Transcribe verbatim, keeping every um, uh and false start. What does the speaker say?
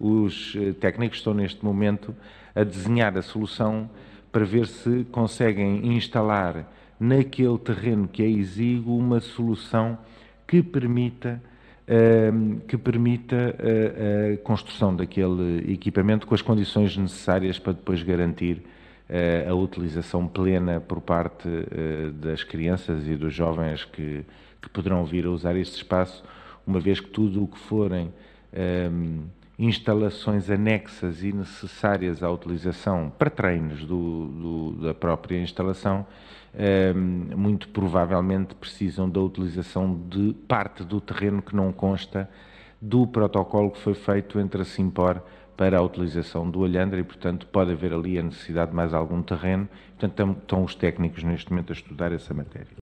os técnicos estão neste momento a desenhar a solução para ver se conseguem instalar naquele terreno que é exíguo uma solução que permita, uh, que permita a, a construção daquele equipamento com as condições necessárias para depois garantir uh, a utilização plena por parte uh, das crianças e dos jovens que, que poderão vir a usar este espaço, uma vez que tudo o que forem um, instalações anexas e necessárias à utilização para treinos do, do, da própria instalação, um, muito provavelmente precisam da utilização de parte do terreno que não consta do protocolo que foi feito entre a Simpor para a utilização do Alhandra e, portanto, pode haver ali a necessidade de mais algum terreno. Portanto, estão os técnicos neste momento a estudar essa matéria.